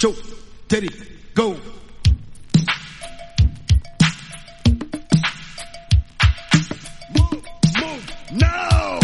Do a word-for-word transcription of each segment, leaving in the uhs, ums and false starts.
two, three, go. Move, move, now.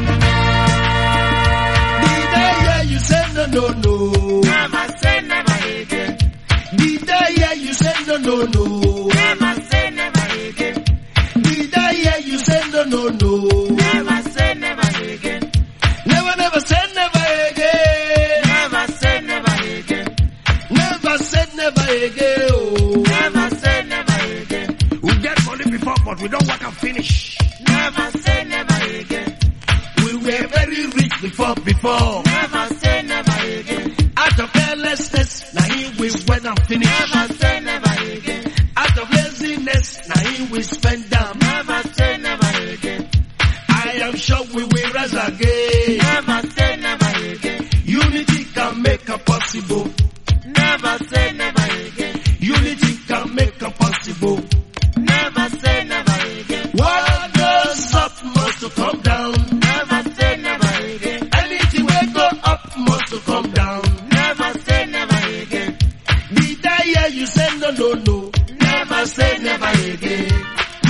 Did I hear you say no, no, no? Never say never again. Did I hear you say no, no, no? Never say never again. Did I hear you say no, no, no? Never say never again. Never, never say never again. Never say never again. Never said never again. Oh. Never say never again. We get money before, but we don't work and finish. Never say never again. We were very rich before, before. Never say never again. Out of carelessness, now here we went and finished. Never say never again. Out of laziness, now here we spend down. Never say never again. I am sure we will rise again. Never say never again. Unity can make a possible. Never say never again. Unity can make a possible. Never say never again. What goes up must come down. Never say never again. Anything will go up must come down. Never say never again. Did I hear you say no, no, no? Never say never again.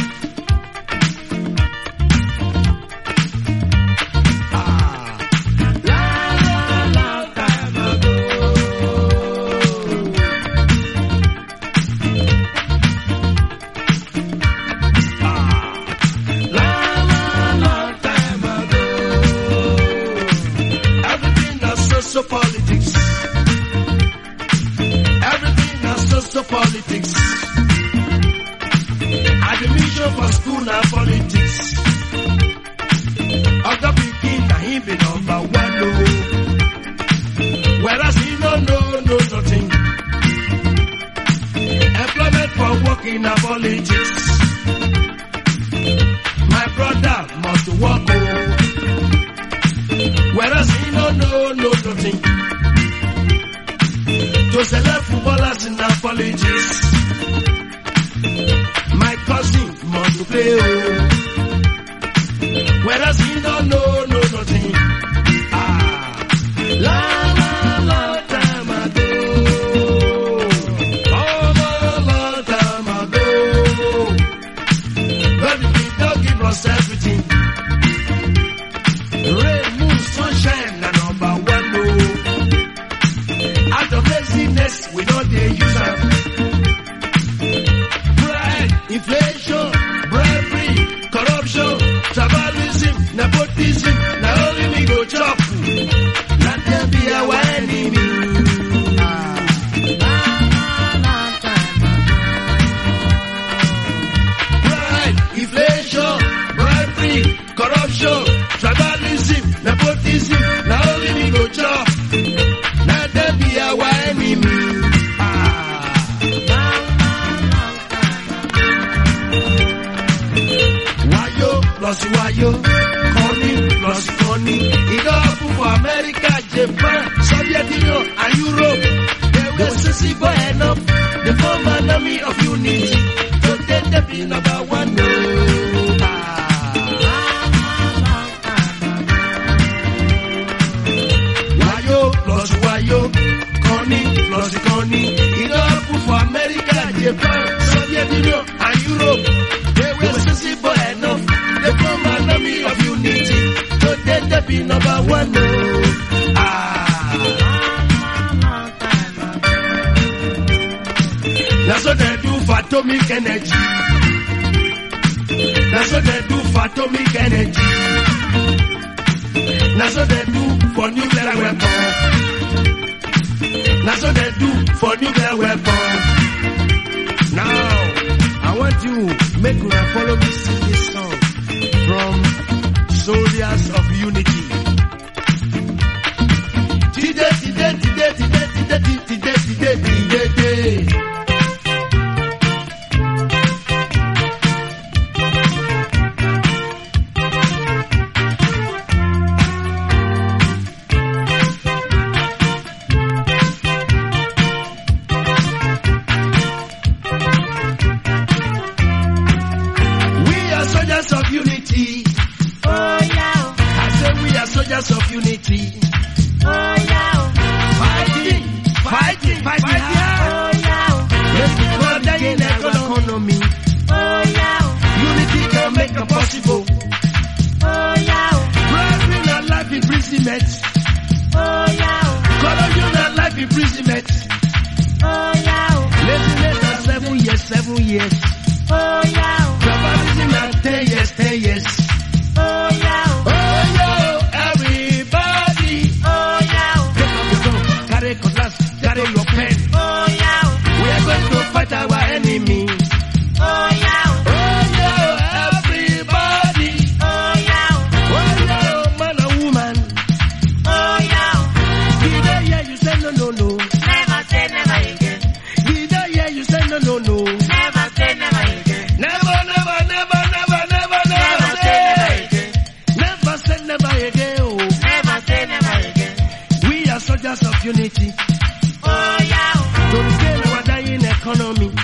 Ah, la, la, long time ago. Ah, la, la, long time ago. Everything is social politics. Everything is social politics. Admission for school now politics. Other picking na him be number one no. Whereas he no know no nothing. Employment for working na politics. My brother must work oh. Whereas he no know no nothing. To select footballers in our politics. My cousin must play oh. Whereas he don't know no nothing. Ah, la la la time ago. Oh, la la time ago. But he don't give us everything. Rain, moon, sunshine, na number one no. Out of laziness, we don't dare use them. Pride, inflation, bribery, corruption, tribalism, nepotism, now only we go chop. Let them be our enemy. Ah. Pride, inflation, bribery, corruption, tribalism, nepotism, now only we go chop. Let them be our enemy. Ah. Wayo plus wayo, money plus money. It all happen for America, Japan, Soviet Union, and Europe. They were sensible enough. The former enemy of unity. So they they be number one. No. Ah. Wayo plus wayo, money plus money. It all happen for America, Japan, Soviet Union, and Europe. They were sensible enough. The former enemy of unity. So they they be number one. No. Ah. That's what they do for atomic energy. That's what they do for atomic energy. That's what they do for nuclear weapon. That's what they do for nuclear weapon. Now, I want you make you follow me sing this song from Soldiers of Unity. Today, today, today, today, today, today, today, today, today. Soldiers of unity. Oh yeah. I say we are soldiers of unity. Oh yeah. Fighting, fighting, fighting. imprisonment. Oh yeah, oh. Laziness at seven years, seven years. Oh yeah, oh. Tribalism at ten years, ten years. Oh yeah, oh. Oh yo, everybody. Oh yeah, oh. Take up your gun, carry cutlass, carry your pen. Oh yeah, oh. We are going to fight our enemy. Oh yeah, oh. Oh yo, everybody. Oh yeah, oh. Oh yo, man and woman. Oh yeah, oh. Did I hear you say no, no, no? Never say never again. Did I hear you say no, no, no? Never say never again. Never, never, never, never, never, never Never say never say. again. Never say never again. Oh. Never say never again. We are soldiers of unity Oh yeah, oh. to regain our dying economy.